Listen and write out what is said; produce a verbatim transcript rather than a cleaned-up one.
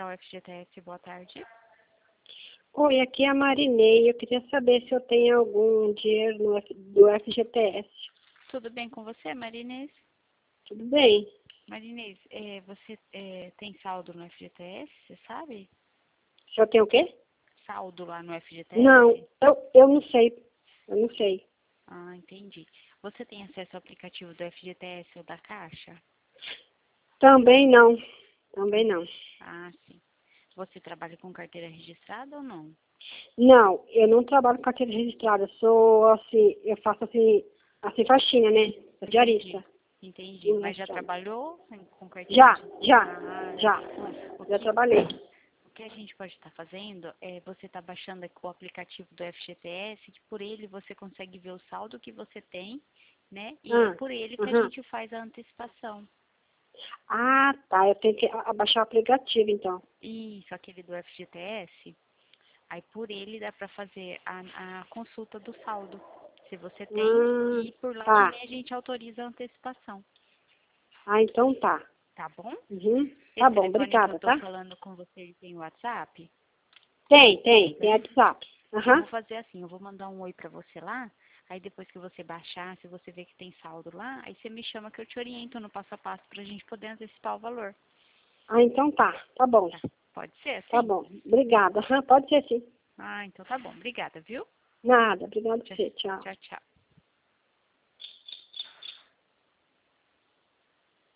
administrar o F G T S. Boa tarde. Oi, aqui é a Marinei. Eu queria saber se eu tenho algum dinheiro no F- do F G T S. Tudo bem com você, Marinês? Tudo bem? Marinês, é, você é, tem saldo no F G T S, você sabe? Se eu tenho o quê? Saldo lá no F G T S? Não, eu, eu não sei. Eu não sei. Ah, entendi. Você tem acesso ao aplicativo do F G T S ou da Caixa? Também não. Também não. Ah, sim. Você trabalha com carteira registrada ou não? Não, eu não trabalho com carteira registrada. Sou assim, eu faço assim, assim faxina, né? Sou diarista. Entendi. Mas já Registrada. trabalhou com carteira Já, registrada? já, Ah, já. o Já que, trabalhei. o que a gente pode estar fazendo é você estar baixando aqui o aplicativo do F G T S, que por ele você consegue ver o saldo que você tem, né? E é Ah, por ele que a uhum. gente faz a antecipação. Ah, tá. Eu tenho que a- abaixar o aplicativo, então. Isso, aquele do F G T S. Aí por ele dá para fazer a, a consulta do saldo, se você tem, Hum, e por lá tá. também a gente autoriza a antecipação, Ah, então tá. tá bom? Uhum. Tá Esse bom, telefone que eu obrigada, tô tá? falando com você ele tem WhatsApp? Tem, tem, tem WhatsApp. Eu Aham. vou fazer assim, eu vou mandar um oi pra você lá, aí depois que você baixar, se você ver que tem saldo lá, aí você me chama que eu te oriento no passo a passo pra gente poder antecipar o valor. Ah, então tá. Tá bom. Tá? Pode ser Tá assim? bom. Obrigada. Aham, pode ser sim. Ah, então tá bom. Obrigada, viu? Nada. Obrigada por Tchau, você. Tchau. tchau. Tchau.